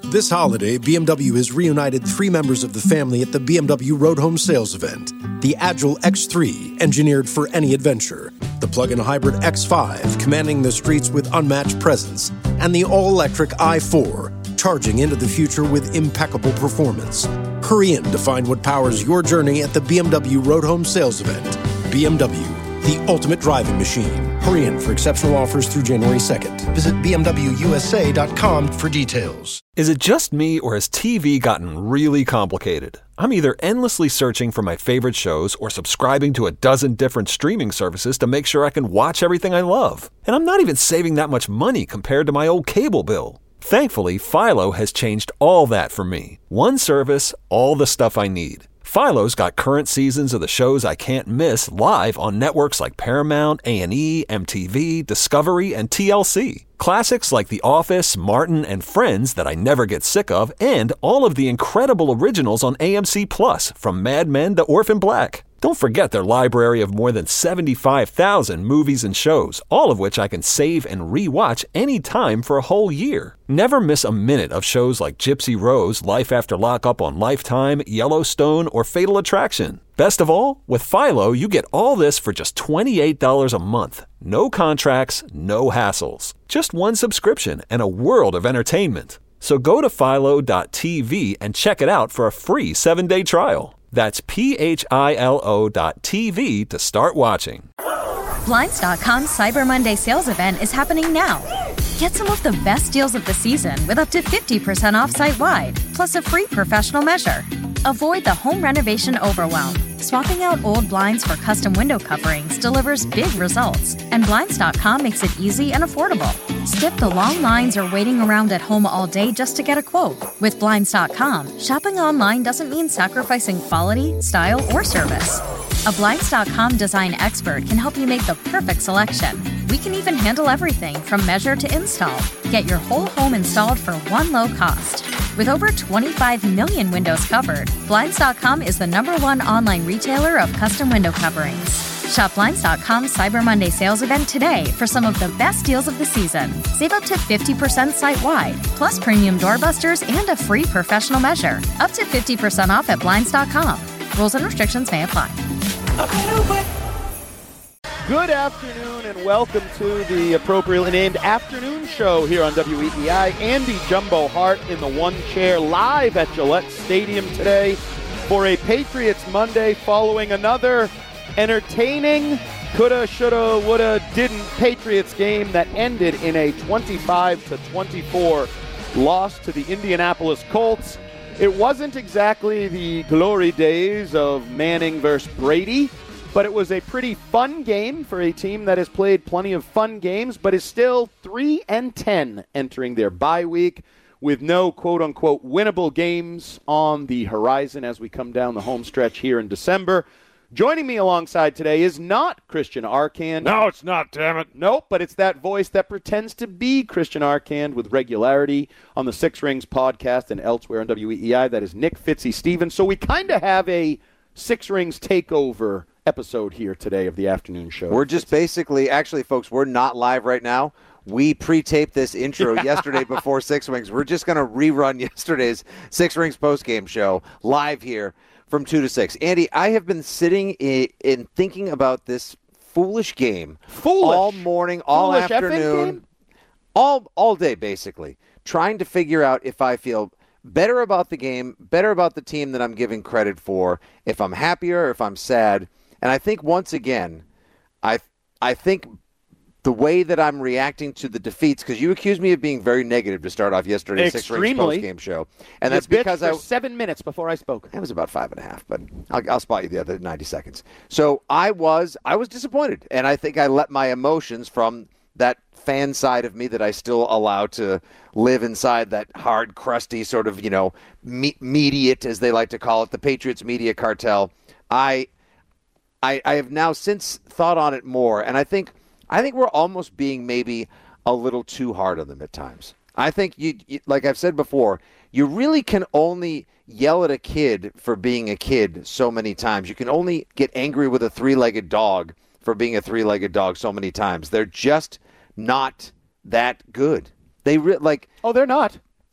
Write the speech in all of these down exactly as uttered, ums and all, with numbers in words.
This holiday, B M W has reunited three members of the family at the B M W Road Home Sales event. The Agile X three, engineered for any adventure. The plug-in hybrid X five, commanding the streets with unmatched presence. And the all-electric i four, charging into the future with impeccable performance. Hurry in to find what powers your journey at the B M W Road Home Sales event. B M W, the ultimate driving machine. Hurry in for exceptional offers through January second. Visit b m w u s a dot com for details. Is it just me, or has T V gotten really complicated? I'm either endlessly searching for my favorite shows or subscribing to a dozen different streaming services to make sure I can watch everything I love. And I'm not even saving that much money compared to my old cable bill. Thankfully, Philo has changed all that for me. One service, all the stuff I need. Philo's got current seasons of the shows I can't miss live on networks like Paramount, A and E, M T V, Discovery, and T L C. Classics like The Office, Martin, and Friends that I never get sick of, and all of the incredible originals on A M C Plus, from Mad Men to Orphan Black. Don't forget their library of more than seventy-five thousand movies and shows, all of which I can save and re-watch anytime for a whole year. Never miss a minute of shows like Gypsy Rose, Life After Lockup on Lifetime, Yellowstone, or Fatal Attraction. Best of all, with Philo, you get all this for just twenty-eight dollars a month. No contracts, no hassles. Just one subscription and a world of entertainment. So go to philo dot t v and check it out for a free seven-day trial. That's P H I L O dot T V to start watching. Blinds dot com's Cyber Monday sales event is happening now. Get some of the best deals of the season with up to fifty percent off site-wide, plus a free professional measure. Avoid the home renovation overwhelm. Swapping out old blinds for custom window coverings delivers big results, and Blinds dot com makes it easy and affordable. Skip the long lines or waiting around at home all day just to get a quote. With Blinds dot com, shopping online doesn't mean sacrificing quality, style, or service. A Blinds dot com design expert can help you make the perfect selection. We can even handle everything from measure to install. Get your whole home installed for one low cost. With over twenty-five million windows covered, Blinds dot com is the number one online retailer of custom window coverings. Shop Blinds dot com's Cyber Monday sales event today for some of the best deals of the season. Save up to fifty percent site-wide, plus premium doorbusters and a free professional measure. Up to fifty percent off at Blinds dot com. Rules and restrictions may apply. Good afternoon and welcome to the appropriately named afternoon show here on W E E I. Andy Jumbo Hart in the one chair live at Gillette Stadium today for a Patriots Monday following another entertaining coulda, shoulda, woulda, didn't Patriots game that ended in a twenty-five to twenty-four loss to the Indianapolis Colts. It wasn't exactly the glory days of Manning versus Brady, but it was a pretty fun game for a team that has played plenty of fun games, but is still three and ten entering their bye week with no quote-unquote winnable games on the horizon as we come down the home stretch here in December. Joining me alongside today is not Christian Arcand. No, it's not, damn it. Nope, but it's that voice that pretends to be Christian Arcand with regularity on the Six Rings podcast and elsewhere on W E E I. That is Nick Fitzy Stevens. So we kind of have a Six Rings takeover episode here today of the afternoon show. We're just basically, actually, folks, we're not live right now. We pre-taped this intro yesterday before Six Rings. We're just going to rerun yesterday's Six Rings postgame show live here from two to six. Andy, I have been sitting in, in thinking about this foolish game Foolish. all morning, all Foolish afternoon, all all day, basically, trying to figure out if I feel better about the game, better about the team that I'm giving credit for, if I'm happier or if I'm sad. And I think once again, I I think the way that I'm reacting to the defeats, because you accused me of being very negative to start off yesterday's Six Rings post-game show. And you that's because for I seven minutes before I spoke. It was about five and a half, but I'll, I'll spot you the other ninety seconds. So I was I was disappointed, and I think I let my emotions from that fan side of me that I still allow to live inside that hard, crusty sort of, you know, me- mediate, as they like to call it, the Patriots media cartel. I, I, I have now since thought on it more, and I think I think we're almost being maybe a little too hard on them at times. I think, you, you like I've said before, you really can only yell at a kid for being a kid so many times. You can only get angry with a three-legged dog for being a three-legged dog so many times. They're just not that good. They re- like Oh, they're not.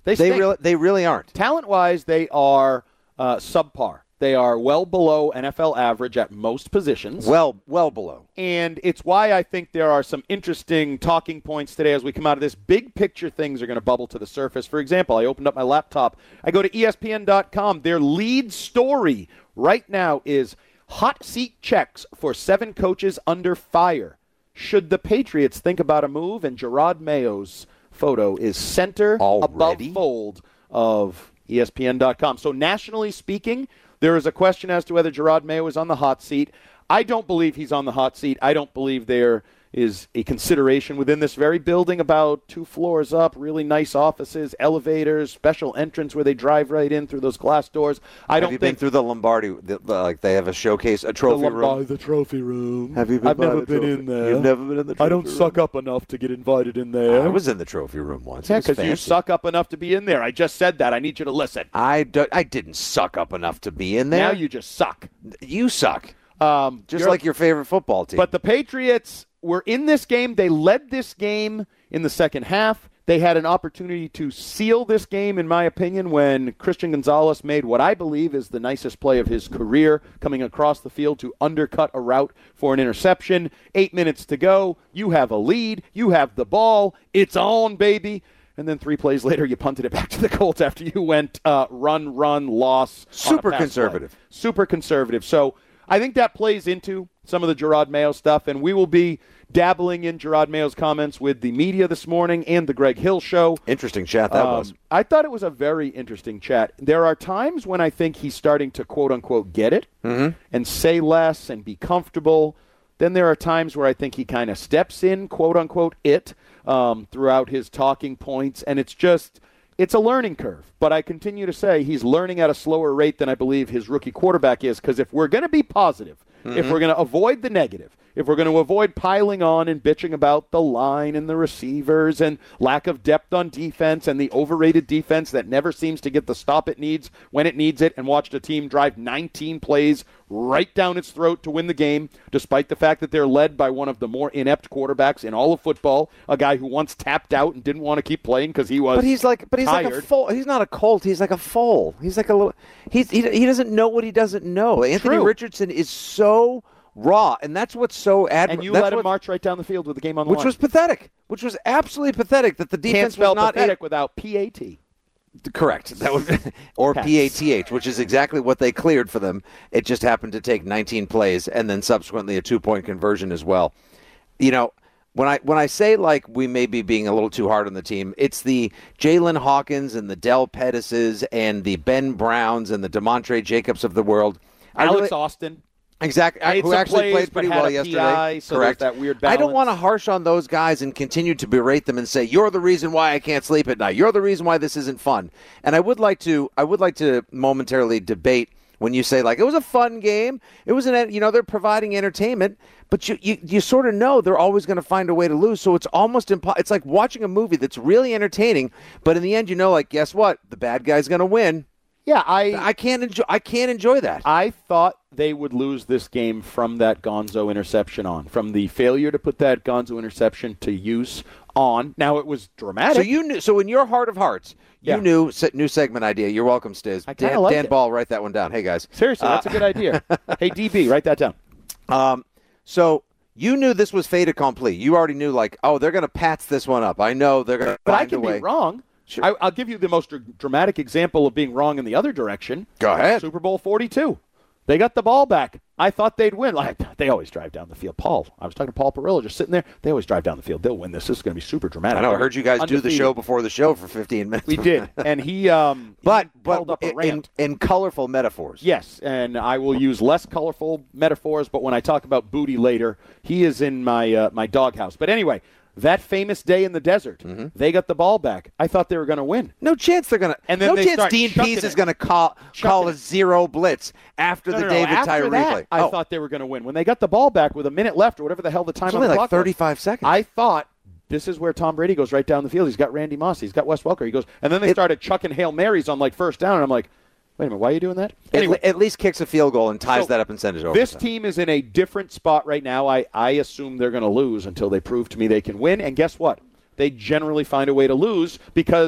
They they stink. really they really aren't. Talent-wise, they are uh, subpar. They are well below N F L average at most positions. Well, well below. And it's why I think there are some interesting talking points today as we come out of this. Big picture things are going to bubble to the surface. For example, I opened up my laptop. I go to E S P N dot com. Their lead story right now is hot seat checks for seven coaches under fire. Should the Patriots think about a move? And Gerard Mayo's photo is center Already? above fold of E S P N dot com. So nationally speaking, there is a question as to whether Gerard Mayo is on the hot seat. I don't believe he's on the hot seat. I don't believe there is a consideration within this very building about two floors up, really nice offices, elevators, special entrance where they drive right in through those glass doors. I have don't you think been through the Lombardi? The, the, like they have a showcase, a trophy the room. Lombardi, the trophy room. Have you been I've by never the been trophy- in there. You've never been in the trophy I don't room? suck up enough to get invited in there. I was in the trophy room once. Yeah, It was because you fancy. suck up enough to be in there. I just said that. I need you to listen. I, do, I didn't suck up enough to be in there. Now you just suck. You suck. Um, Just you're- like your favorite football team. But the Patriots were in this game. They led this game in the second half. They had an opportunity to seal this game, in my opinion, when Christian Gonzalez made what I believe is the nicest play of his career, coming across the field to undercut a route for an interception. Eight minutes to go. You have a lead. You have the ball. It's on, baby. And then three plays later, you punted it back to the Colts after you went uh, run, run, loss. on a Super pass conservative. play. Super conservative. So I think that plays into some of the Gerard Mayo stuff, and we will be dabbling in Gerard Mayo's comments with the media this morning and the Greg Hill Show. Interesting chat that Um, was. I thought it was a very interesting chat. There are times when I think he's starting to quote-unquote get it Mm-hmm. and say less and be comfortable. Then there are times where I think he kind of steps in, quote-unquote, it um, throughout his talking points, and it's just – it's a learning curve. But I continue to say he's learning at a slower rate than I believe his rookie quarterback is, because if we're going to be positive, Mm-hmm. if we're going to avoid the negative, if we're going to avoid piling on and bitching about the line and the receivers and lack of depth on defense and the overrated defense that never seems to get the stop it needs when it needs it, and watched a team drive nineteen plays right down its throat to win the game, despite the fact that they're led by one of the more inept quarterbacks in all of football, a guy who once tapped out and didn't want to keep playing because he was But he's like, but he's tired. like a foal. He's not a colt. He's like a foal. He's like a little. He's he, he doesn't know what he doesn't know. Anthony True. Richardson is so raw, and that's what's so admirable. And you let him march right down the field with the game on the which line. was pathetic. Which was absolutely pathetic that the Can't defense spell was not pathetic without P A T. correct. That would or Pats. P A T H, which is exactly what they cleared for them. It just happened to take nineteen plays and then subsequently a two point conversion as well. You know. When I when I say like we may be being a little too hard on the team, it's the Jalen Hawkins and the Del Pettises and the Ben Browns and the DeMontre Jacobs of the world. I Alex really- Austin. Exactly, Made who some actually plays, played pretty but had well a yesterday. P I, so there's Correct. that weird I don't balance. want to harsh on those guys and continue to berate them and say you're the reason why I can't sleep at night. You're the reason why this isn't fun. And I would like to, I would like to momentarily debate when you say like it was a fun game. It was an, you know, they're providing entertainment, but you you, you sort of know they're always going to find a way to lose. So it's almost impo- It's like watching a movie that's really entertaining, but in the end, you know, like guess what? The bad guy's going to win. Yeah, I I can't enjoy. I can't enjoy that. I thought they would lose this game from that Gonzo interception on, from the failure to put that Gonzo interception to use on. Now, it was dramatic. So you knew. So in your heart of hearts, you Yeah. knew se- new segment idea. You're welcome, Stiz. I kinda Dan, like Dan it. Ball, write that one down. Hey guys, Seriously, that's Uh, a good idea. Hey, D B, write that down. Um, so you knew this was fait accompli. You already knew, like, oh, they're going to patch this one up. I know they're going to But I find can a way. be wrong. Sure. I, I'll give you the most dr- dramatic example of being wrong in the other direction. Go ahead. Super Bowl forty-two. They got the ball back. I thought they'd win. Like they always drive down the field. Paul, I was talking to Paul Perillo, just sitting there. They always drive down the field. They'll win this. This is going to be super dramatic. I know. I heard you guys do the Undefeated. show before the show for fifteen minutes. We did, and he um, but he but held up a in, rant. in colorful metaphors. Yes, and I will use less colorful metaphors, but when I talk about booty later, he is in my uh, my doghouse. But anyway, that famous day in the desert, Mm-hmm. they got the ball back. I thought they were going to win. No chance they're going to. And then no they chance start Dean chucking Pease is it. going to call call Chucking a it. zero blitz after No, the no, no. David After Tyree that, play. I oh. thought they were going to win. When they got the ball back with a minute left or whatever the hell the time It's on only the like clock was, thirty-five seconds. I thought this is where Tom Brady goes right down the field. He's got Randy Moss. He's got Wes Welker. He goes, and then they It- started chucking Hail Marys on like first down, and I'm like, wait a minute, why are you doing that? At, Anyway, le- at least kicks a field goal and ties So, that up and sends it over. this team is in a different spot right now. I, I assume they're going to lose until they prove to me they can win. And guess what? They generally find a way to lose because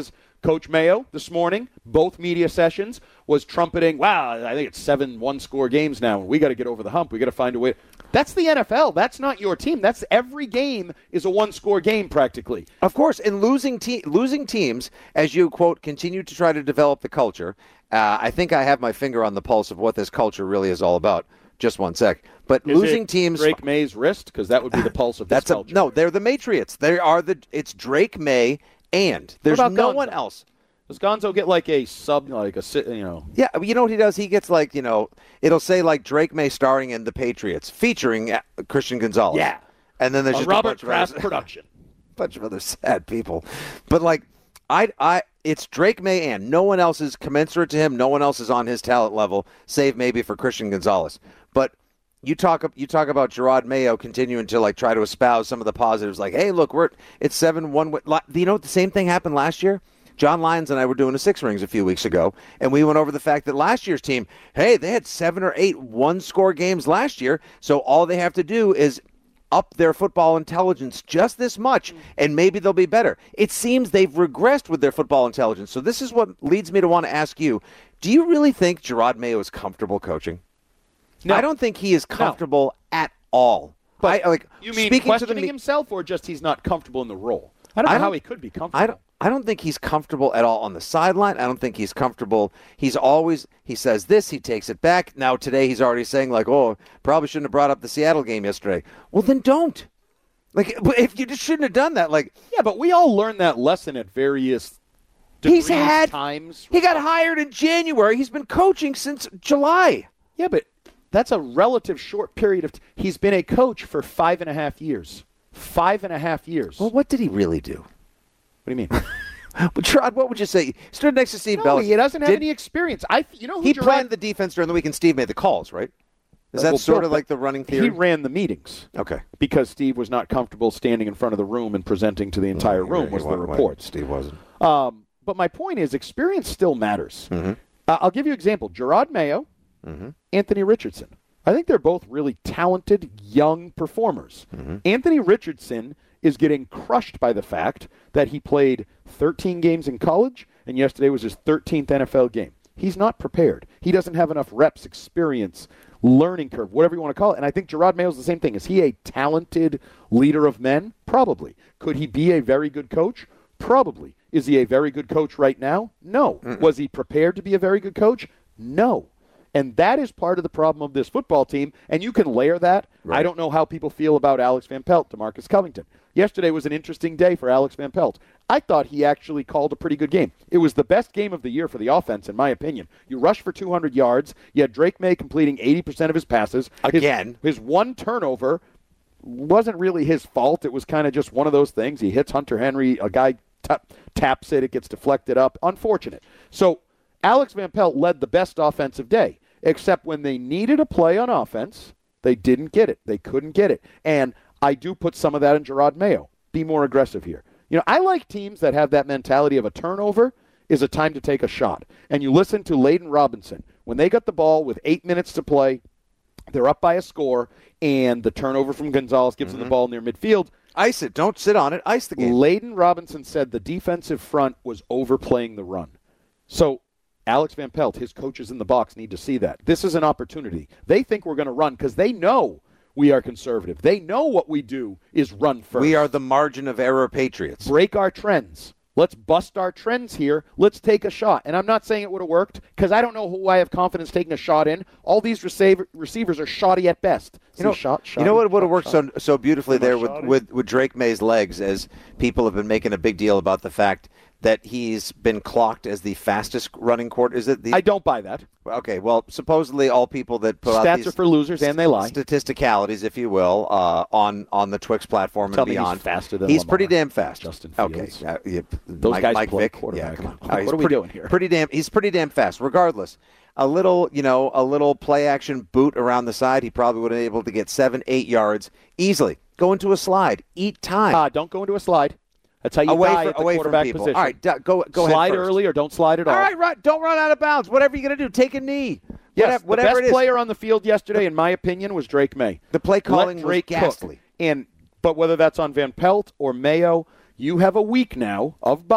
Coach Mayo this morning, both media sessions, was trumpeting, wow, I think it's seven one-score games now. We got to get over the hump. We got to find a way. That's the N F L. That's not your team. That's every game is a one-score game practically. Of course, and losing, te- losing teams, as you, quote, continue to try to develop the culture, uh, I think I have my finger on the pulse of what this culture really is all about. Just one sec. But is losing it teams. Drake May's wrist? Because that would be the pulse of this that's culture. A, no, they're the Matriots. They are the. It's Drake May. And there's no Gonzo? one else. Does Gonzo get like a sub, like a, you know? Yeah, you know what he does? He gets like, you know, it'll say like Drake May starring in The Patriots, featuring Christian Gonzalez. Yeah. And then there's a just Robert a bunch Kraft of other, production. bunch of other sad people. But like, I, I, it's Drake May and no one else is commensurate to him. No one else is on his talent level, save maybe for Christian Gonzalez. But You talk you talk about Gerard Mayo continuing to like try to espouse some of the positives, like, hey, look, we're it's seven one. You know, the same thing happened last year. John Lyons and I were doing a Six Rings a few weeks ago, and we went over the fact that last year's team, hey, they had seven or eight one-score games last year, so all they have to do is up their football intelligence just this much, and maybe they'll be better. It seems they've regressed with their football intelligence. So this is what leads me to want to ask you: do you really think Gerard Mayo is comfortable coaching? No. I don't think he is comfortable no. at all. But I, like, you mean speaking questioning to the, himself, or just he's not comfortable in the role? I don't know I don't, how he could be comfortable. I don't, I don't think he's comfortable at all on the sideline. I don't think he's comfortable. He's always, he says this, he takes it back. Now today he's already saying like, oh, probably shouldn't have brought up the Seattle game yesterday. Well, then don't. Like, if you just shouldn't have done that. Like, yeah, but we all learned that lesson at various degrees, he's had, times. He got hired in January. He's been coaching since July. Yeah, but that's a relative short period of time. He's been a coach for five and a half years. Five and a half years. Well, what did he really do? What do you mean? Well, Gerard, what would you say? He stood next to Steve no, Belichick. he doesn't have did, any experience. I, you know, who he Gerard, planned the defense during the week, and Steve made the calls, right? Is that well, sort Bill, of like the running theory? He ran the meetings. Okay. Because Steve was not comfortable standing in front of the room and presenting to the entire no, room he, was he, the he, report. Steve wasn't. Um, but my point is, experience still matters. Mm-hmm. Uh, I'll give you an example. Gerard Mayo, mm-hmm. Anthony Richardson. I think they're both really talented, young performers. Mm-hmm. Anthony Richardson is getting crushed by the fact that he played thirteen games in college, and yesterday was his thirteenth N F L game. He's not prepared. He doesn't have enough reps, experience, learning curve, whatever you want to call it. And I think Gerard Mayo's the same thing. Is he a talented leader of men? Probably. Could he be a very good coach? Probably. Is he a very good coach right now? No. Mm-mm. Was he prepared to be a very good coach? No. And that is part of the problem of this football team, and you can layer that. Right. I don't know how people feel about Alex Van Pelt, DeMarcus Covington. Yesterday was an interesting day for Alex Van Pelt. I thought he actually called a pretty good game. It was the best game of the year for the offense, in my opinion. You rushed for two hundred yards. You had Drake May completing eighty percent of his passes. Again. His, his one turnover wasn't really his fault. It was kind of just one of those things. He hits Hunter Henry. A guy t- taps it. It gets deflected up. Unfortunate. So Alex Van Pelt led the best offensive day, except when they needed a play on offense, they didn't get it. They couldn't get it. And I do put some of that in Gerard Mayo. Be more aggressive here. You know, I like teams that have that mentality of a turnover is a time to take a shot. And you listen to Layden Robinson. When they got the ball with eight minutes to play, they're up by a score, and the turnover from Gonzalez gives mm-hmm. them the ball near midfield. Ice it. Don't sit on it. Ice the game. Layden Robinson said the defensive front was overplaying the run. So Alex Van Pelt, his coaches in the box, need to see that. This is an opportunity. They think we're going to run because they know we are conservative. They know what we do is run first. We are the margin of error Patriots. Break our trends. Let's bust our trends here. Let's take a shot. And I'm not saying it would have worked because I don't know who I have confidence taking a shot in. All these receiver, receivers are shoddy at best. You know, shot, shoddy, you know what would have worked shot. so so beautifully there with, with, with Drake May's legs, as people have been making a big deal about the fact that he's been clocked as the fastest running quarter. Is it? The, I don't buy that. Okay, well, supposedly all people that put Stats out these are for losers, and they lie. Statisticalities, if you will, uh, on on the Twix platform Tell and beyond. He's faster than He's Lamar. pretty damn fast. Justin Fields. Okay, uh, yeah, those Mike, guys Mike play Vick. quarterback. Yeah, come on. Uh, Uh, what are we pretty, doing here? Pretty damn. He's pretty damn fast. Regardless, a little, you know, a little play action boot around the side, he probably would have been able to get seven, eight yards easily. Go into a slide. Eat time. Uh, don't go into a slide. That's how you away die for, at the away quarterback from people. position. All right, d- go go slide ahead first. early or don't slide at all. All right, right. Don't run out of bounds. Whatever you're going to do, take a knee. Yes, whatever, whatever the best it is. player on the field yesterday, in my opinion, was Drake May. The play calling Let Drake was ghastly. Cook. And but whether that's on Van Pelt or Mayo, you have a week now of bye.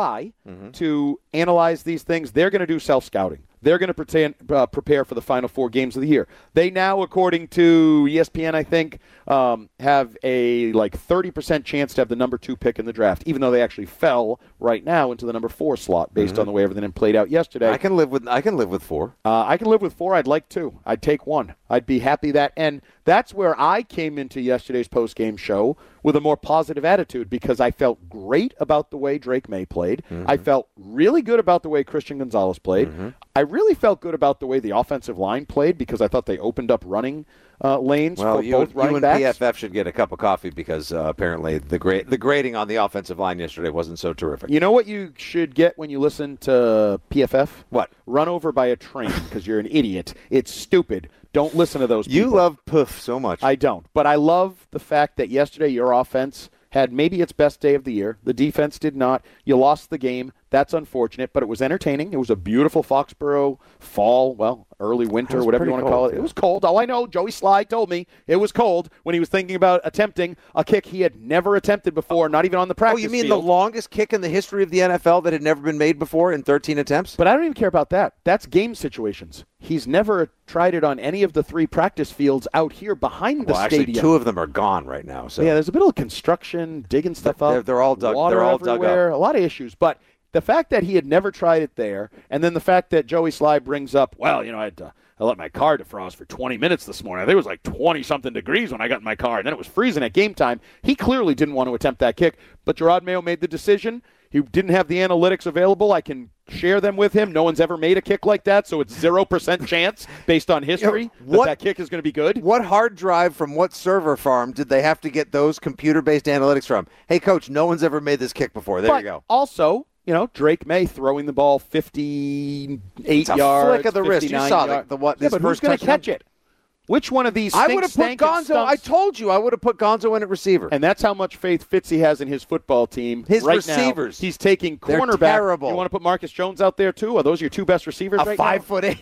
mm-hmm. to analyze these things, they're going to do self-scouting. They're going to pretend, uh, prepare for the final four games of the year. They now, according to E S P N, I think, um, have a like thirty percent chance to have the number two pick in the draft, even though they actually fell right now into the number four slot based mm-hmm. on the way everything played out yesterday. I can live with I can live with four. Uh, I can live with four. I'd like two. I'd take one. I'd be happy that. And that's where I came into yesterday's post-game show with a more positive attitude because I felt great about the way Drake May played. Mm-hmm. I felt really good about the way Christian Gonzalez played. Mm-hmm. I really felt good about the way the offensive line played because I thought they opened up running uh, lanes well, for you, both you running and backs. P F F should get a cup of coffee because uh, apparently the gra- the grading on the offensive line yesterday wasn't so terrific. You know what you should get when you listen to P F F? What? Run over by a train because you're an idiot. It's stupid. Don't listen to those people. You love Puff so much. I don't. But I love the fact that yesterday your offense had maybe its best day of the year. The defense did not. You lost the game. That's unfortunate, but it was entertaining. It was a beautiful Foxborough fall, well, early winter, whatever you want to call it. Yeah. It was cold. All I know, Joey Sly told me it was cold when he was thinking about attempting a kick he had never attempted before, not even on the practice field. Oh, you mean field. the longest kick in the history of the N F L that had never been made before in thirteen attempts? But I don't even care about that. That's game situations. He's never tried it on any of the three practice fields out here behind the well, stadium. Actually, two of them are gone right now. So yeah, there's a bit of construction, digging stuff they're, up. They're all dug. Water They're all everywhere, dug up. A lot of issues, but the fact that he had never tried it there, and then the fact that Joey Sly brings up, well, you know, I had to, I let my car defrost for twenty minutes this morning. I think it was like twenty-something degrees when I got in my car, and then it was freezing at game time. He clearly didn't want to attempt that kick, but Jerod Mayo made the decision. He didn't have the analytics available. I can share them with him. No one's ever made a kick like that, so it's zero percent chance based on history you know, what, that that kick is going to be good. What hard drive from what server farm did they have to get those computer-based analytics from? Hey, Coach, no one's ever made this kick before. There but you go. Also, you know, Drake May throwing the ball fifty-eight it's a yards. Flick of the wrist. You saw the, the what? Yeah, this but who's going to catch it? Which one of these? I would have put Gonzo. I told you I would have put Gonzo in at receiver. And that's how much faith Fitzy has in his football team. His right receivers. Now, he's taking cornerback. They're terrible. You want to put Marcus Jones out there too? Are those your two best receivers? A right five now? foot eight.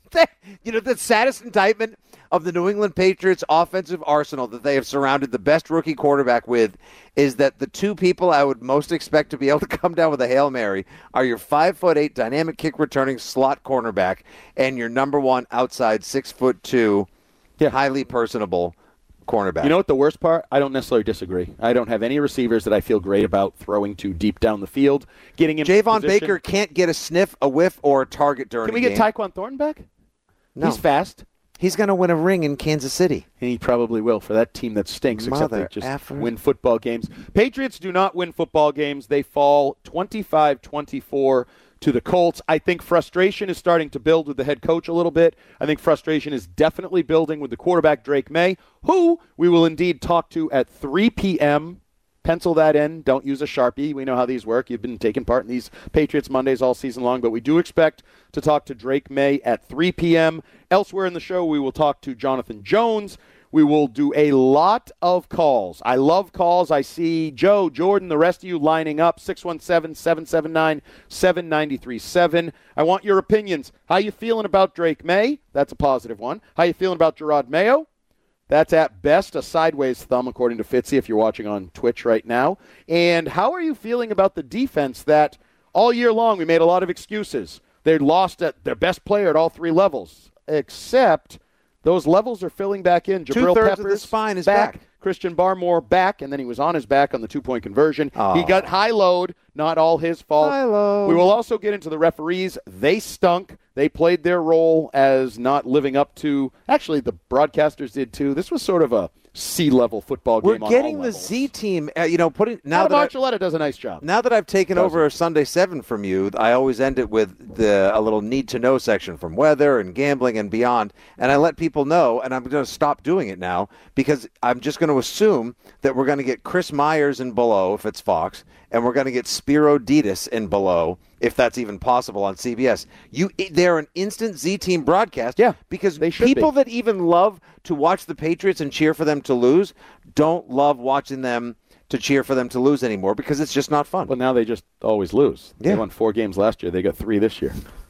You know, the saddest indictment of the New England Patriots offensive arsenal that they have surrounded the best rookie quarterback with is that the two people I would most expect to be able to come down with a Hail Mary are your five foot eight dynamic kick returning slot cornerback and your number one outside six foot two yeah. highly personable cornerback. You know what the worst part? I don't necessarily disagree. I don't have any receivers that I feel great about throwing to deep down the field. Getting him Javon position. Baker can't get a sniff, a whiff, or a target during Can we the get game. Tyquan Thornton back? No. He's fast. He's going to win a ring in Kansas City. And he probably will for that team that stinks, Mother except they just effer. win football games. Patriots do not win football games. They fall twenty-five twenty-four to the Colts. I think frustration is starting to build with the head coach a little bit. I think frustration is definitely building with the quarterback, Drake May, who we will indeed talk to at three p.m. Pencil that in. Don't use a Sharpie. We know how these work. You've been taking part in these Patriots Mondays all season long, but we do expect to talk to Drake May at three p.m. Elsewhere in the show, we will talk to Jonathan Jones. We will do a lot of calls. I love calls. I see Joe, Jordan, the rest of you lining up, six one seven, seven seven nine, seven nine three seven. I want your opinions. How you feeling about Drake May? That's a positive one. How you feeling about Jerod Mayo? That's at best a sideways thumb, according to Fitzy, if you're watching on Twitch right now. And how are you feeling about the defense that all year long we made a lot of excuses? They lost at their best player at all three levels, except those levels are filling back in. Jabril Two-thirds Peppers of the spine is back. back. Christian Barmore back, and then he was on his back on the two-point conversion. Oh. He got high load, not all his fault. High load. We will also get into the referees. They stunk. They played their role as not living up to – actually, the broadcasters did too. This was sort of a C-level football We're game on getting all the levels. Z team, uh, you know, putting – now Adam that I- Archuleta does a nice job. Now that I've taken Doesn't. over a Sunday seven from you, I always end it with the a little need-to-know section from weather and gambling and beyond, and I let people know, and I'm going to stop doing it now because I'm just going to assume that we're going to get Chris Myers in below if it's Fox, and we're going to get Spiro Ditas in below if that's even possible on C B S. You, they're an instant Z-team broadcast yeah, because they should people be. that even love to watch the Patriots and cheer for them to lose don't love watching them to cheer for them to lose anymore because it's just not fun. Well, now they just always lose. Yeah. They won four games last year. They got three this year.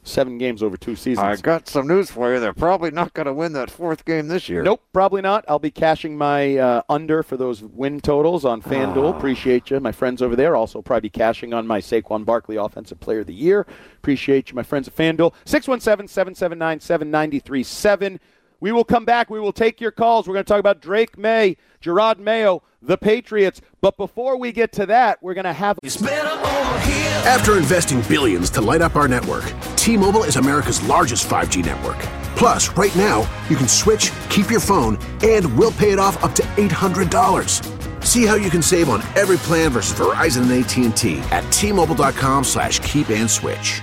Seven games over two seasons. I got some news for you. They're probably not going to win that fourth game this year. Nope, probably not. I'll be cashing my uh, under for those win totals on FanDuel. Oh. Appreciate you. My friends over there also probably cashing on my Saquon Barkley Offensive Player of the Year. Appreciate you, my friends at FanDuel. six one seven, seven seven nine, seven nine three seven. We will come back. We will take your calls. We're going to talk about Drake May, Gerard Mayo, the Patriots. But before we get to that, we're going to have... After investing billions to light up our network, T-Mobile is America's largest five G network. Plus, right now, you can switch, keep your phone, and we'll pay it off up to eight hundred dollars. See how you can save on every plan versus Verizon and A T and T at T-Mobile.com slash keep and switch.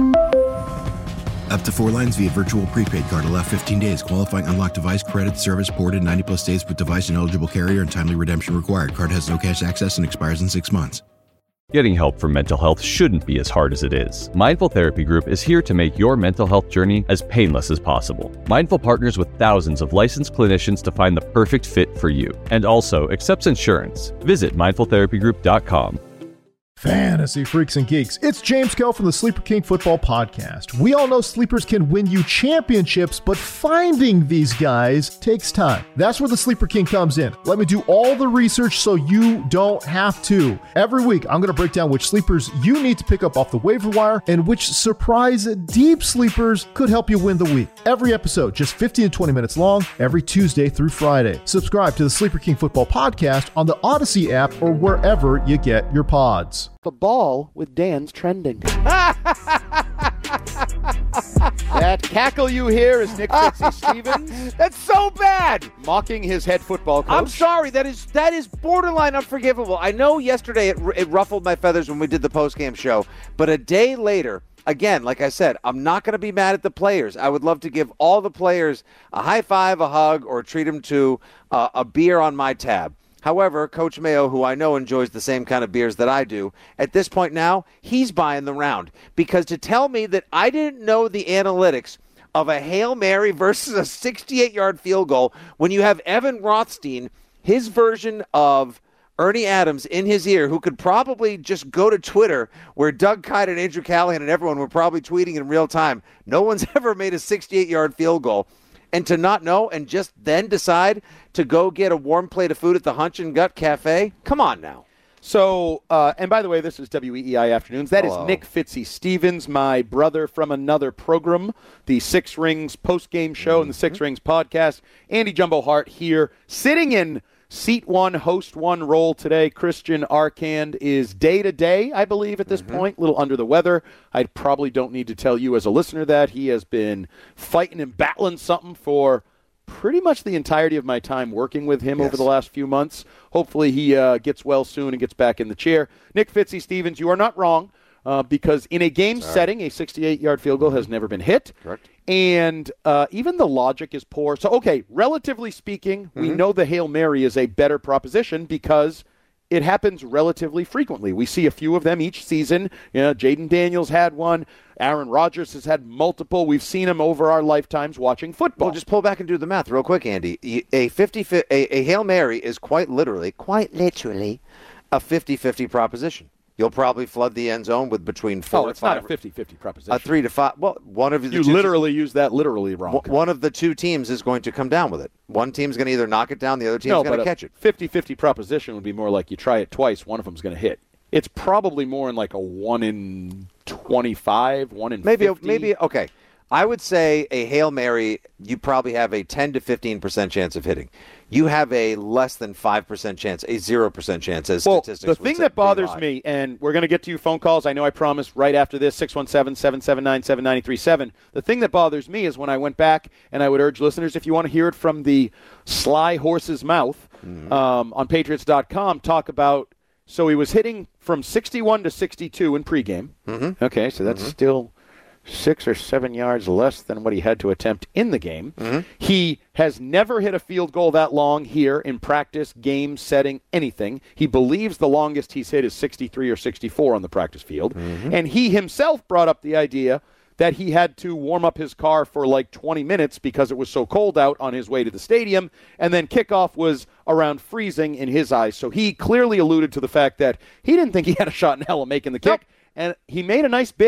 Up to four lines via virtual prepaid card. Allow fifteen days. Qualifying unlocked device credit service ported ninety plus days with device and eligible carrier and timely redemption required. Card has no cash access and expires in six months. Getting help for mental health shouldn't be as hard as it is. Mindful Therapy Group is here to make your mental health journey as painless as possible. Mindful partners with thousands of licensed clinicians to find the perfect fit for you, and also accepts insurance. Visit mindful therapy group dot com. Fantasy freaks and geeks, it's James Koh from the Sleeper King Football Podcast. We all know sleepers can win you championships, but finding these guys takes time. That's where the Sleeper King comes in. Let me do all the research so you don't have to. Every week, I'm going to break down which sleepers you need to pick up off the waiver wire and which surprise deep sleepers could help you win the week. Every episode, just fifteen to twenty minutes long, every Tuesday through Friday. Subscribe to the Sleeper King Football Podcast on the Odyssey app or wherever you get your pods. The ball with Dan's trending. That cackle you hear is Nick Fitzy-Stevens. That's so bad. Mocking his head football coach. I'm sorry. That is that is borderline unforgivable. I know yesterday it, it ruffled my feathers when we did the postgame show, but a day later, again, like I said, I'm not going to be mad at the players. I would love to give all the players a high five, a hug, or treat them to uh, a beer on my tab. However, Coach Mayo, who I know enjoys the same kind of beers that I do, at this point now, he's buying the round. Because to tell me that I didn't know the analytics of a Hail Mary versus a sixty-eight-yard field goal when you have Evan Rothstein, his version of Ernie Adams in his ear, who could probably just go to Twitter where Doug Kyte and Andrew Callahan and everyone were probably tweeting in real time. No one's ever made a sixty-eight-yard field goal. And to not know and just then decide to go get a warm plate of food at the Hunch and Gut Cafe? Come on now. So, uh, and by the way, this is W E E I Afternoons. That Hello. is Nick Fitzy-Stevens, my brother from another program, the Six Rings postgame show mm-hmm. and the Six Rings podcast. Andy Jumbo Hart here, sitting in seat one, host one role today. Christian Arcand is day-to-day, I believe, at this mm-hmm. point, a little under the weather. I probably don't need to tell you as a listener that. He has been fighting and battling something for pretty much the entirety of my time working with him yes. over the last few months. Hopefully he uh, gets well soon and gets back in the chair. Nick Fitzy-Stevens, you are not wrong, uh, because in a game Sorry. setting, a sixty-eight-yard field goal has never been hit. Correct. And uh, even the logic is poor. So, okay, relatively speaking, mm-hmm. we know the Hail Mary is a better proposition because it happens relatively frequently. We see a few of them each season. You know, Jaden Daniels had one. Aaron Rodgers has had multiple. We've seen them over our lifetimes watching football. Well, just pull back and do the math real quick, Andy. A fifty, a, a Hail Mary is quite literally, quite literally, a fifty-fifty proposition. You'll probably flood the end zone with between four oh, and it's five. not a fifty-fifty proposition. A three to five. Well, one of the you two literally te- use that literally wrong. One of the two teams is going to come down with it. One team's going to either knock it down, the other team's no, going to but catch it. fifty-fifty proposition would be more like you try it twice, one of them's going to hit. It's probably more in like a one in twenty-five, one in maybe fifty. Maybe okay. I would say a Hail Mary, you probably have a ten to fifteen percent chance of hitting. You have a less than five percent chance, a zero percent chance, as well, statistics the would thing say, that bothers me, and we're going to get to your phone calls, I know I promised right after this, six one seven, seven seven nine, seven nine three seven. The thing that bothers me is when I went back, and I would urge listeners, if you want to hear it from the sly horse's mouth mm-hmm. um, on Patriots dot com, talk about, so he was hitting from sixty-one to sixty-two in pregame. Mm-hmm. Okay, so that's mm-hmm. still six or seven yards less than what he had to attempt in the game. Mm-hmm. He has never hit a field goal that long here in practice, game, setting, anything. He believes the longest he's hit is sixty-three or sixty-four on the practice field. Mm-hmm. And he himself brought up the idea that he had to warm up his car for like twenty minutes because it was so cold out on his way to the stadium, and then kickoff was around freezing in his eyes. So he clearly alluded to the fact that he didn't think he had a shot in hell of making the kick, nope. and he made a nice bid.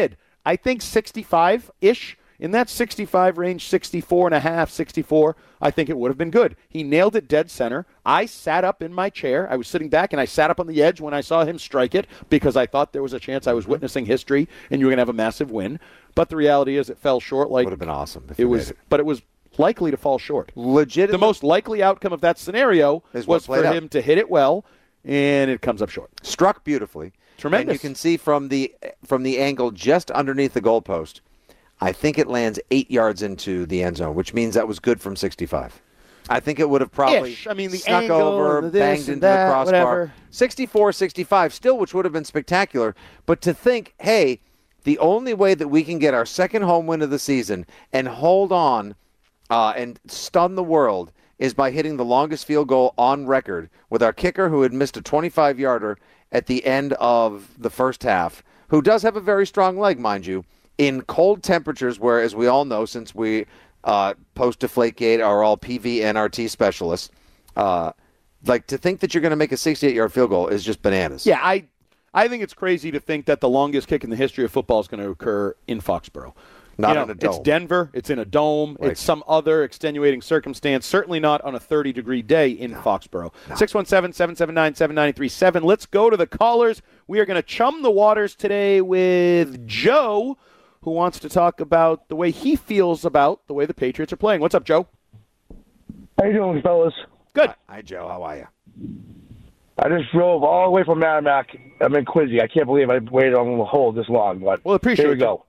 I think sixty-five-ish, in that sixty-five range, sixty-four and a half, sixty-four, I think it would have been good. He nailed it dead center. I sat up in my chair. I was sitting back, and I sat up on the edge when I saw him strike it because I thought there was a chance I was witnessing history and you were going to have a massive win. But the reality is it fell short. Like, would have been awesome if it you was, made it. But it was likely to fall short. Legit. The most likely outcome of that scenario Is was what played for out. him to hit it well, and it comes up short. Struck beautifully. Tremendous. And you can see from the from the angle just underneath the goalpost, I think it lands eight yards into the end zone, which means that was good from sixty-five. I think it would have probably Ish. I mean, the snuck angle over, and the this banged and into that, the crossbar. whatever. sixty-four sixty-five still, which would have been spectacular. But to think, hey, the only way that we can get our second home win of the season and hold on uh, and stun the world is by hitting the longest field goal on record with our kicker who had missed a twenty-five-yarder at the end of the first half, who does have a very strong leg, mind you, in cold temperatures where, as we all know, since we uh, post-Deflategate are all P V N R T specialists, uh, like to think that you're going to make a sixty-eight-yard field goal is just bananas. Yeah, I I think it's crazy to think that the longest kick in the history of football is going to occur in Foxborough. Not you know, in a dome. It's Denver. It's in a dome. Right. It's some other extenuating circumstance. Certainly not on a thirty-degree day in no. Foxborough. No. six one seven, seven seven nine, seven nine three seven. Let's go to the callers. We are going to chum the waters today with Joe, who wants to talk about the way he feels about the way the Patriots are playing. What's up, Joe? How you doing, fellas? Good. Hi, Hi Joe. How are you? I just drove all the way from Merrimack. I'm in Quincy. I can't believe I waited on the hold this long, but well, appreciate here we go.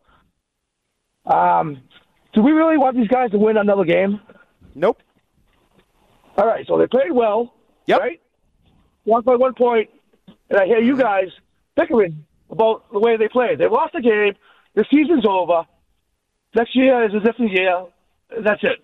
Um, do we really want these guys to win another game? Nope. All right, so they played well, yep. right? One by one point, and I hear you guys bickering about the way they played. They lost the game. The season's over. Next year is a different year. That's it.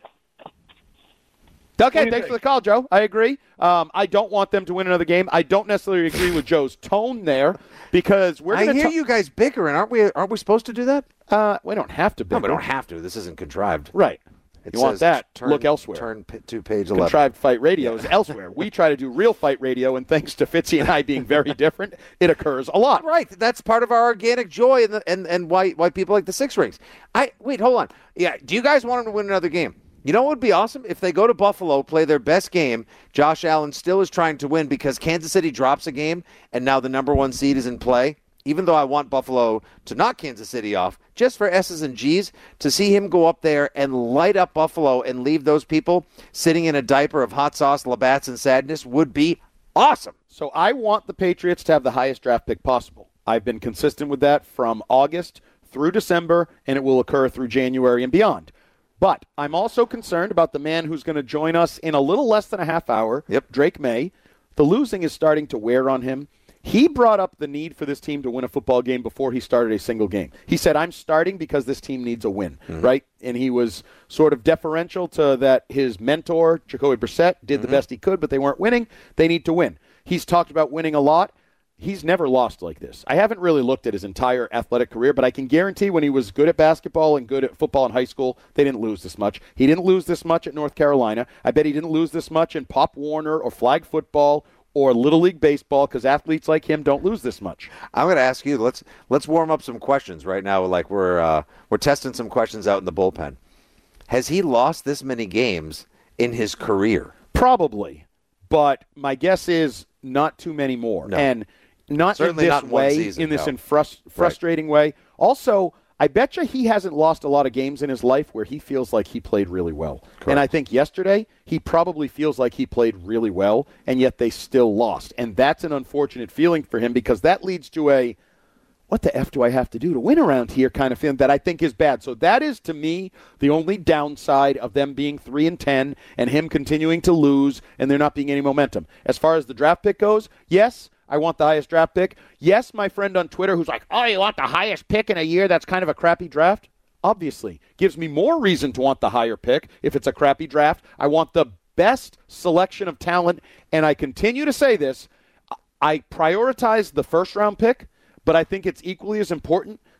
Okay, thanks for the call, Joe. I agree. Um, I don't want them to win another game. I don't necessarily agree with Joe's tone there because we're going to I hear ta- you guys bickering. Aren't we Aren't we supposed to do that? Uh, we don't have to bicker. No, we don't have to. This isn't contrived. Right. It you want that, turn, look elsewhere. Turn p- to page eleven. Contrived fight radio is elsewhere. We try to do real fight radio, and thanks to Fitzy and I being very different, it occurs a lot. Right. That's part of our organic joy and, the, and, and why, why people like the Six Rings. I Wait, hold on. Yeah. Do you guys want them to win another game? You know what would be awesome? If they go to Buffalo, play their best game, Josh Allen still is trying to win because Kansas City drops a game, and now the number one seed is in play. Even though I want Buffalo to knock Kansas City off, just for S's and G's, to see him go up there and light up Buffalo and leave those people sitting in a diaper of hot sauce, Labatt's, and sadness would be awesome. So I want the Patriots to have the highest draft pick possible. I've been consistent with that from August through December, and it will occur through January and beyond. But I'm also concerned about the man who's going to join us in a little less than a half hour, yep. Drake May. The losing is starting to wear on him. He brought up the need for this team to win a football game before he started a single game. He said, I'm starting because this team needs a win, mm-hmm. right? And he was sort of deferential to that his mentor, Jacoby Brissett, did mm-hmm. the best he could, but they weren't winning. They need to win. He's talked about winning a lot. He's never lost like this. I haven't really looked at his entire athletic career, but I can guarantee when he was good at basketball and good at football in high school, they didn't lose this much. He didn't lose this much at North Carolina. I bet he didn't lose this much in Pop Warner or flag football or Little League Baseball because athletes like him don't lose this much. I'm going to ask you, let's let's warm up some questions right now. Like we're uh, we're testing some questions out in the bullpen. Has he lost this many games in his career? Probably, but my guess is not too many more. No. And not Certainly in this not in one way, season, in this no. in frust- frustrating right. way. Also, I bet you he hasn't lost a lot of games in his life where he feels like he played really well. Correct. And I think yesterday he probably feels like he played really well, and yet they still lost. And that's an unfortunate feeling for him because that leads to a, what the F do I have to do to win around here kind of feeling that I think is bad. So that is, to me, the only downside of them being three and ten and him continuing to lose and there not being any momentum. As far as the draft pick goes, yes, I want the highest draft pick. Yes, my friend on Twitter who's like, oh, you want the highest pick in a year that's kind of a crappy draft? Obviously. Gives me more reason to want the higher pick if it's a crappy draft. I want the best selection of talent, and I continue to say this. I prioritize the first-round pick, but I think it's equally as important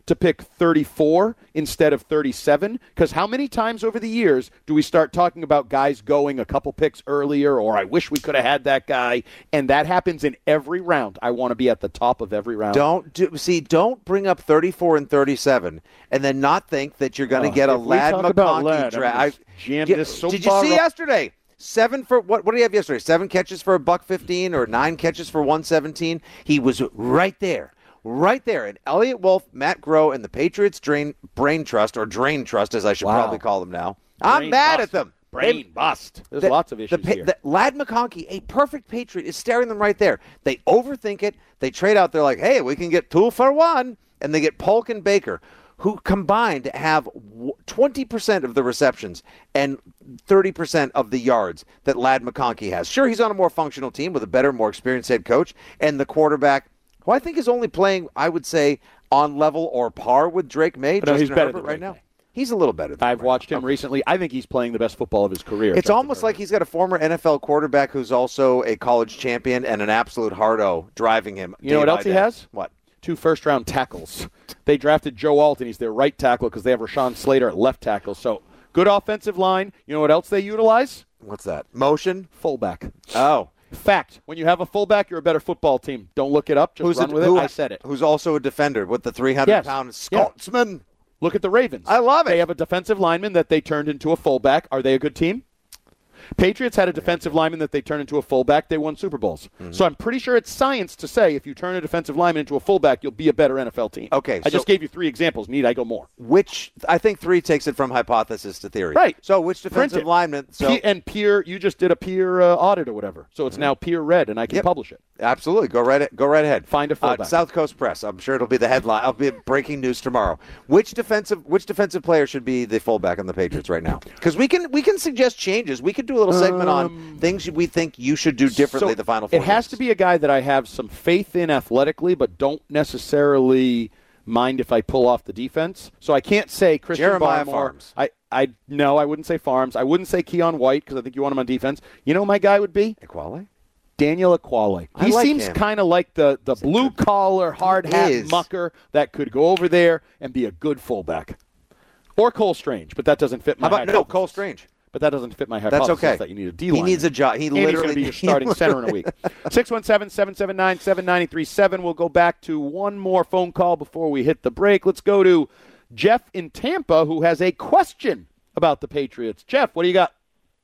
to pick thirty-four instead of thirty-seven? Because how many times over the years do we start talking about guys going a couple picks earlier, or I wish we could have had that guy, and that happens in every round. I want to be at the top of every round. Don't do, see. Don't bring up thirty-four and thirty-seven, and then not think that you're going to oh, get a Ladd McConkey draft. Jam this so did you see yesterday? Seven for what? What did he have yesterday? Seven catches for a buck fifteen, or nine catches for one seventeen. He was right there. Right there. And Elliott Wolf, Matt Groh, and the Patriots drain, Brain Trust, or Drain Trust, as I should wow. probably call them now. Brain I'm mad bust. at them. Brain they, bust. There's the, lots of issues the, here. The, Ladd McConkey, a perfect Patriot, is staring them right there. They overthink it. They trade out. They're like, hey, we can get two for one. And they get Polk and Baker, who combined have twenty percent of the receptions and thirty percent of the yards that Ladd McConkey has. Sure, he's on a more functional team with a better, more experienced head coach, and the quarterback, who I think is only playing, I would say, on level or par with Drake May. No, he's better than right Drake now. May. He's a little better than I've him watched right him okay. recently. I think he's playing the best football of his career. It's Justin almost Herbert. like he's got a former N F L quarterback who's also a college champion and an absolute hardo driving him. You know what else day. he has? What? Two first-round tackles. They drafted Joe Alton. He's their right tackle because they have Rashawn Slater at left tackle. So good offensive line. You know what else they utilize? What's that? Motion? Fullback. Oh. Fact. When you have a fullback, you're a better football team. Don't look it up. Just who's run a, with who, it. I said it. Who's also a defender with the three hundred pound yes. Scotsman. Yeah. Look at the Ravens. I love it. They have a defensive lineman that they turned into a fullback. Are they a good team? Patriots had a defensive lineman that they turned into a fullback. They won Super Bowls. Mm-hmm. So I'm pretty sure it's science to say if you turn a defensive lineman into a fullback, you'll be a better N F L team. Okay. I so just gave you three examples. Need I go more? Which I think three takes it from hypothesis to theory. Right. So which defensive lineman? So P- and peer, you just did a peer uh, audit or whatever. So it's mm-hmm. now peer read, and I can yep. publish it. Absolutely. Go right, go right ahead. Find a fullback. Uh, South Coast Press. I'm sure it'll be the headline. I'll be breaking news tomorrow. Which defensive which defensive player should be the fullback on the Patriots right now? Because we can we can suggest changes. We could do a little segment um, on things we think you should do differently so the final four It has games. to be a guy that I have some faith in athletically, but don't necessarily mind if I pull off the defense. So I can't say Christian Jeremiah Barmore. Farms. I, I no, I wouldn't say Farms. I wouldn't say Keon White because I think you want him on defense. You know who my guy would be? Equale? Daniel Equale. He like seems kind of like the, the blue-collar, hard-hat mucker that could go over there and be a good fullback. Or Cole Strange, but that doesn't fit my How about hypothesis. no, Cole Strange. But that doesn't fit my hypothesis. That's okay. That you need a D-line. He needs a job. He and literally he's going to be your starting center in a week. six one seven, seven seven nine, seven nine three seven. We'll go back to one more phone call before we hit the break. Let's go to Jeff in Tampa, who has a question about the Patriots. Jeff, what do you got?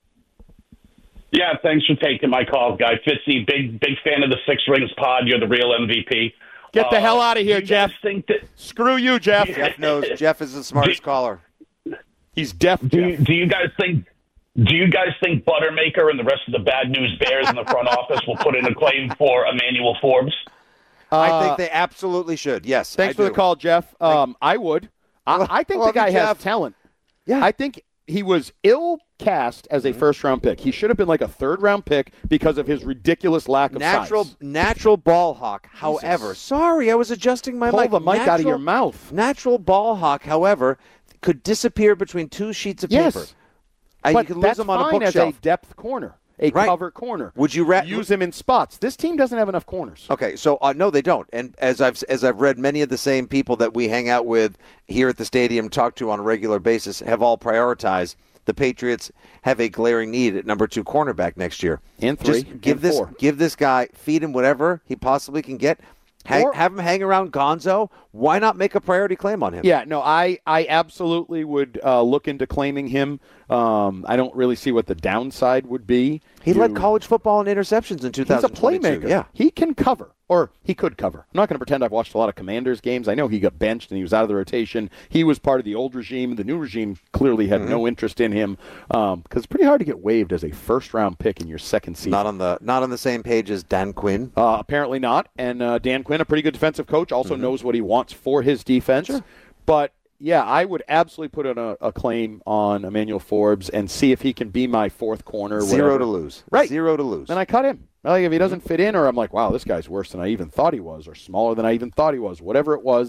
Yeah, thanks for taking my call, Guy Fitzy. Big big fan of the Six Rings pod. You're the real M V P. Get the uh, hell out of here, Jeff. Think that, Screw you, Jeff. Jeff knows. Jeff is the smartest do, caller. He's deaf, do, Jeff. Do you guys think Do you guys think Buttermaker and the rest of the Bad News Bears in the front office will put in a claim for Emmanuel Forbes? Uh, I think they absolutely should, yes. Thanks I for do. the call, Jeff. Um, I would. I, I think the guy has talent. Yeah. I think he was ill cast as a first-round pick. He should have been like a third-round pick because of his ridiculous lack of natural, size. Natural ball hawk, however. Jesus. Sorry, I was adjusting my Pull mic. the mic natural, out of your mouth. Natural ball hawk, however, could disappear between two sheets of yes. paper. But you can lose that's them on fine a as bookshelf. a depth corner, a right. cover corner. Would you ra- use him in spots? This team doesn't have enough corners. Okay, so uh, no, they don't. And as I've as I've read, many of the same people that we hang out with here at the stadium, talk to on a regular basis, have all prioritized the Patriots have a glaring need at number two cornerback next year. And three, Just give and this four. give this guy, feed him whatever he possibly can get. Hang, Or- have him hang around Gonzo. Why not make a priority claim on him? Yeah, no, I, I absolutely would uh, look into claiming him. Um, I don't really see what the downside would be. He You- led college football in interceptions in two He's a thousand twenty-two. playmaker. Yeah. He can cover, or he could cover. I'm not going to pretend I've watched a lot of Commanders games. I know he got benched and he was out of the rotation. He was part of the old regime. The new regime clearly had Mm-hmm. no interest in him because it's pretty hard to get waived as a first-round pick in your second season. Not on the not on the same page as Dan Quinn. Uh, apparently not. And uh, Dan Quinn, a pretty good defensive coach, also Mm-hmm. knows what he wants for his defense. Sure. But, yeah, I would absolutely put in a, a claim on Emmanuel Forbes and see if he can be my fourth corner. Zero whatever. to lose. Right. Zero to lose. Then I cut him. Like if he doesn't fit in, or I'm like, wow, this guy's worse than I even thought he was, or smaller than I even thought he was, whatever it was,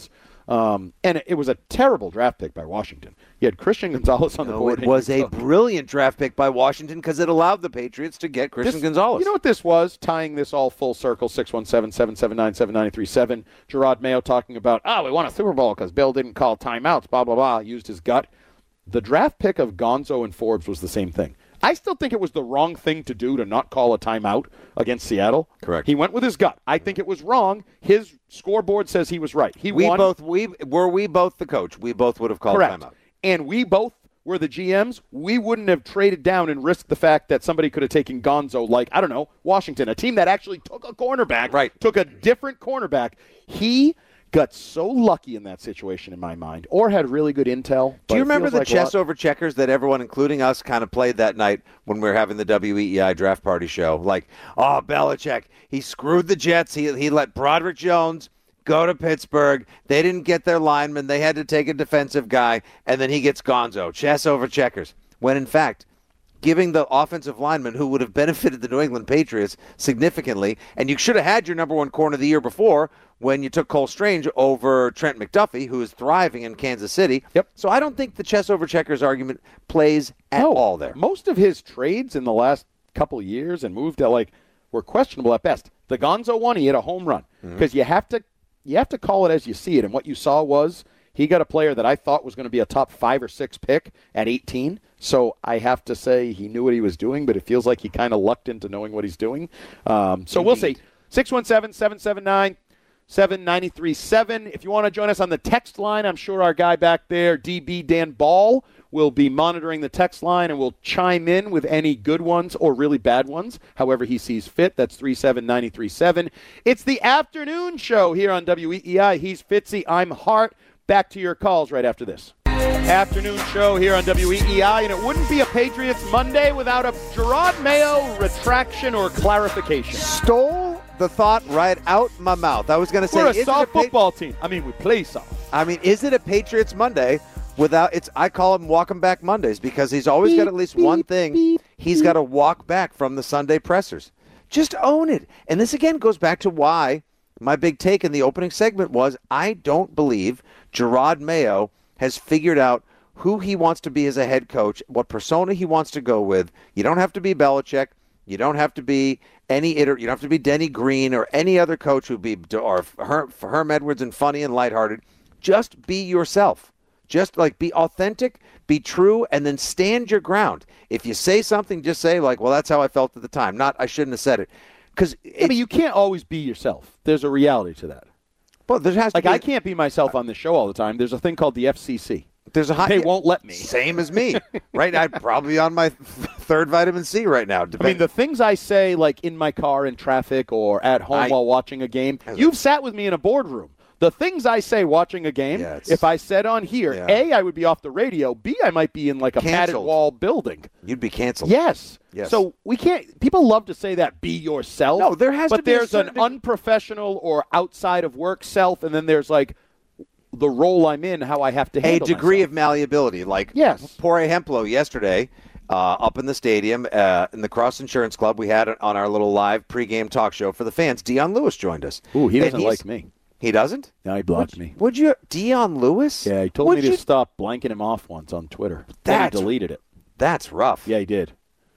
Um, and it, it was a terrible draft pick by Washington. You had Christian Gonzalez on the no, board. It was a brilliant draft pick by Washington because it allowed the Patriots to get Christian this, Gonzalez. You know what this was? Tying this all full circle, six one seven, seven seven nine, seven nine three seven. Gerard Mayo talking about, oh, we won a Super Bowl because Bill didn't call timeouts, blah, blah, blah, used his gut. The draft pick of Gonzo and Forbes was the same thing. I still think it was the wrong thing to do to not call a timeout against Seattle. Correct. He went with his gut. I think it was wrong. His scoreboard says he was right. He we won. both we were we both the coach. We both would have called Correct. a timeout. And we both were the G Ms. We wouldn't have traded down and risked the fact that somebody could have taken Gonzo, like, I don't know, Washington, a team that actually took a cornerback, right. took a different cornerback. He got so lucky in that situation in my mind, or had really good intel. Do you remember the like chess lot- over checkers that everyone, including us, kind of played that night when we were having the W E E I draft party show? Like, oh, Belichick, he screwed the Jets. He, he let Broderick Jones go to Pittsburgh. They didn't get their lineman. They had to take a defensive guy, and then he gets Gonzo. Chess over checkers. When, in fact, giving the offensive lineman who would have benefited the New England Patriots significantly, and you should have had your number one corner the year before when you took Cole Strange over Trent McDuffie, who is thriving in Kansas City. Yep. So I don't think the chess over checkers argument plays at no, all there. Most of his trades in the last couple of years and moved to, like, were questionable at best. The Gonzo one, he hit a home run because mm-hmm. you have to you have to call it as you see it. And what you saw was he got a player that I thought was going to be a top five or six pick at eighteen. So I have to say he knew what he was doing, but it feels like he kind of lucked into knowing what he's doing. Um, so Indeed. We'll see. six one seven, seven seven nine, seven nine three seven. If you want to join us on the text line, I'm sure our guy back there, D B Dan Ball, will be monitoring the text line and will chime in with any good ones or really bad ones, however he sees fit. That's three seven nine three seven. It's the afternoon show here on W E E I. He's Fitzy. I'm Hart. Back to your calls right after this. Afternoon show here on W E E I, and it wouldn't be a Patriots Monday without a Gerard Mayo retraction or clarification. Stole the thought right out my mouth. I was going to say, we're a is soft it a pa- football team. I mean, we play soft. I mean, is it a Patriots Monday without it's? I call him Walking Back Mondays because he's always beep, got at least beep, one thing. Beep, he's got to walk back from the Sunday pressers. Just own it. And this again goes back to why my big take in the opening segment was I don't believe Gerard Mayo has figured out who he wants to be as a head coach, what persona he wants to go with. You don't have to be Belichick. You don't have to be any iter- You don't have to be Denny Green or any other coach who'd be or Herm, Herm Edwards and funny and lighthearted. Just be yourself. Just like be authentic, be true, and then stand your ground. If you say something, just say like, "Well, that's how I felt at the time." Not, "I shouldn't have said it." Because yeah, but you can't always be yourself. There's a reality to that. Well, there has to like be, I can't be myself on this show all the time. There's a thing called the F C C. There's a high, they won't let me. Same as me, right? I'd probably be on my th- third vitamin C right now. Depend- I mean, the things I say, like in my car in traffic or at home I, while watching a game. You've sat with me in a boardroom. The things I say watching a game, yeah, if I said on here, yeah. A, I would be off the radio. B, I might be in like a canceled. padded wall building. You'd be canceled. Yes. Yes. So we can't. People love to say that. Be yourself. No, there has but to be. But there's an big... unprofessional or outside of work self, and then there's like the role I'm in, how I have to handle a degree myself. of malleability. Like yes, Pore Hemplo yesterday. Uh, up in the stadium, uh, in the Cross Insurance Club, we had it on our little live pregame talk show for the fans. Dion Lewis joined us. Ooh, he doesn't like me. He doesn't? No, he blocked would, me. Would you? Dion Lewis? Yeah, he told would me to you? stop blanking him off once on Twitter. That's, then he deleted it. That's rough. Yeah, he did.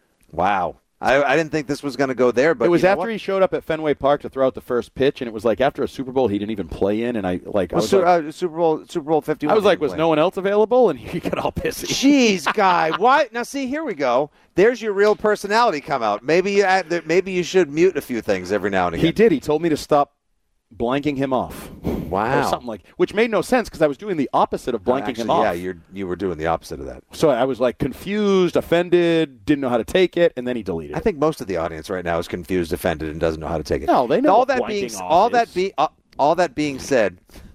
Wow. I, I didn't think this was going to go there, but it was you know after what? he showed up at Fenway Park to throw out the first pitch, and it was like after a Super Bowl he didn't even play in, and I like, well, I was su- like uh, Super Bowl Super Bowl fifty-one. I was like, was no one else available? And he got all pissy. Jeez, guy, why? Now see, here we go. There's your real personality come out. Maybe you add, maybe you should mute a few things every now and again. He did. He told me to stop blanking him off. Wow. Or something like, which made no sense because I was doing the opposite of blanking Actually, him off. Yeah, you you were doing the opposite of that. So I was like confused, offended, didn't know how to take it, and then he deleted it. I think most of the audience right now is confused, offended, and doesn't know how to take it. No, they know all what that blanking being off all is. that be uh, all that being said,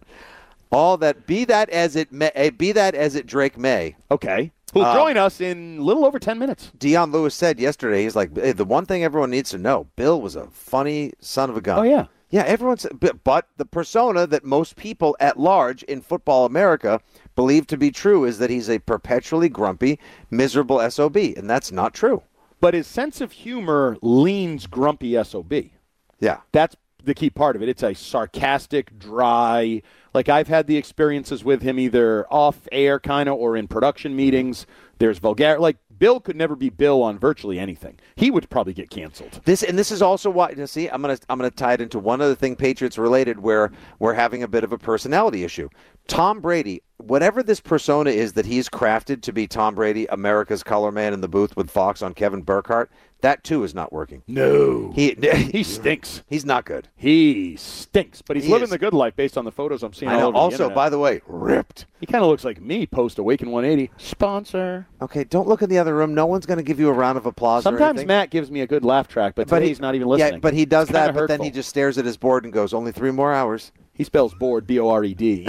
all that be that as it may, be that as it Drake may. Okay. Who'll Uh, join us in a little over ten minutes. Dion Lewis said yesterday, he's like, hey, the one thing everyone needs to know, Bill was a funny son of a gun. Oh, yeah. Yeah, everyone's, but, but the persona that most people at large in football America believe to be true is that he's a perpetually grumpy, miserable S O B, and that's not true. But his sense of humor leans grumpy S O B. Yeah. That's the key part of it. It's a sarcastic, dry, Like, I've had the experiences with him either off air kind of or in production meetings. There's vulgar. Like, Bill could never be Bill on virtually anything. He would probably get canceled. This and this is also why. You know, see, I'm gonna I'm gonna tie it into one other thing, Patriots related, where we're having a bit of a personality issue. Tom Brady, whatever this persona is that he's crafted to be Tom Brady, America's color man in the booth with Fox on Kevin Burkhardt, that too is not working. No, he he stinks. He's not good. He stinks, but he's he living is. the good life based on the photos I'm seeing. I know. All over Also, the internet. by the way, ripped. He kind of looks like me post Awaken one eighty sponsor. Okay, don't look in the other room. No one's going to give you a round of applause. Sometimes or Matt gives me a good laugh track, but, but today he, he's not even listening. Yeah, but he does it's that, but hurtful. then he just stares at his board and goes, only three more hours. He spells bored, B O R E D.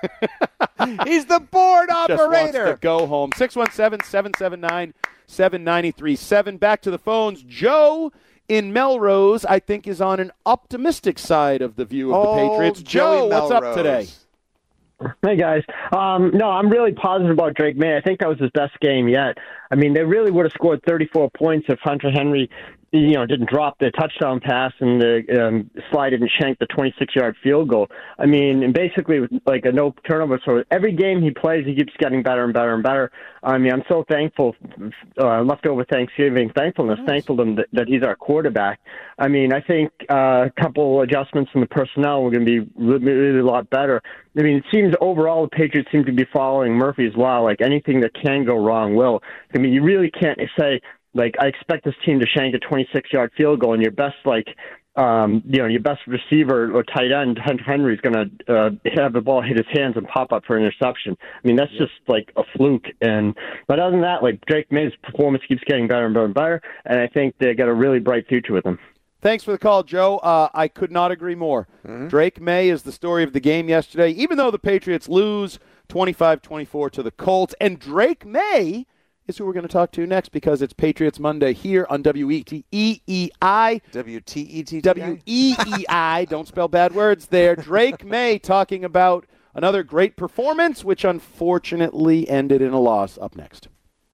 He's the board operator. Just wants to go home. six one seven, seven seven nine, seven nine three seven. Back to the phones. Joe in Melrose, I think, is on an optimistic side of the view of oh, the Patriots. Joey Joe, what's Melrose. up today? Hey, guys. Um, no, I'm really positive about Drake May. I think that was his best game yet. I mean, they really would have scored thirty-four points if Hunter Henry, you know, didn't drop the touchdown pass and the um, Sly didn't shank the twenty-six-yard field goal. I mean, and basically it was like a no turnover. So every game he plays, he keeps getting better and better and better. I mean, I'm so thankful, uh, leftover Thanksgiving thankfulness, nice. thankful to him that, that he's our quarterback. I mean, I think uh, a couple adjustments in the personnel are going to be really, really a lot better. I mean, it seems overall the Patriots seem to be following Murphy's law. Like anything that can go wrong will. I mean, you really can't say, like, I expect this team to shank a twenty-six-yard field goal, and your best, like, um, you know, your best receiver or tight end, Hunter Henry, is going to uh, have the ball hit his hands and pop up for an interception. I mean, that's just like a fluke. And but other than that, like, Drake May's performance keeps getting better and better and better, and I think they got a really bright future with him. Thanks for the call, Joe. Uh, I could not agree more. Mm-hmm. Drake May is the story of the game yesterday, even though the Patriots lose twenty-five twenty-four to the Colts. And Drake May is who we're going to talk to next because it's Patriots Monday here on W E T E I. W T E T T I? W E E I. Don't spell bad words there. Drake May talking about another great performance, which unfortunately ended in a loss. Up next.